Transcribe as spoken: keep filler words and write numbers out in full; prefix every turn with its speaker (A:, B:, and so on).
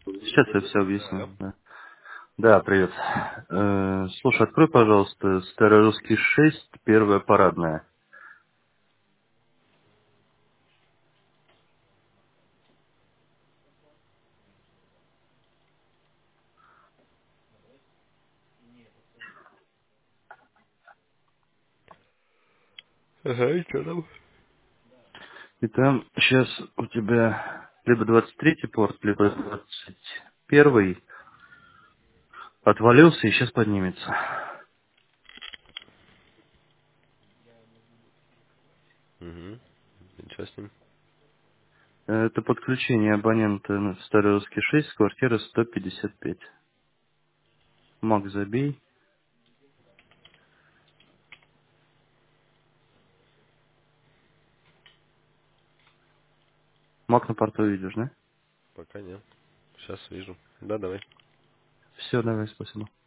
A: Сейчас я все
B: Алло.
A: объясню. Да, да, привет. Э, слушай, открой, пожалуйста, Старорусский шесть, первая парадная.
B: Ага, и что там?
A: И там сейчас у тебя либо двадцать третий порт, либо двадцать первый отвалился и сейчас поднимется.
B: Угу. Ничего с ним.
A: Э, Это подключение абонента на Старорусский шесть с квартиры сто пятьдесят пять. Мак забей. Мак на порту видишь, да?
B: Пока нет. Сейчас вижу. Да, давай.
A: Все, давай, спасибо.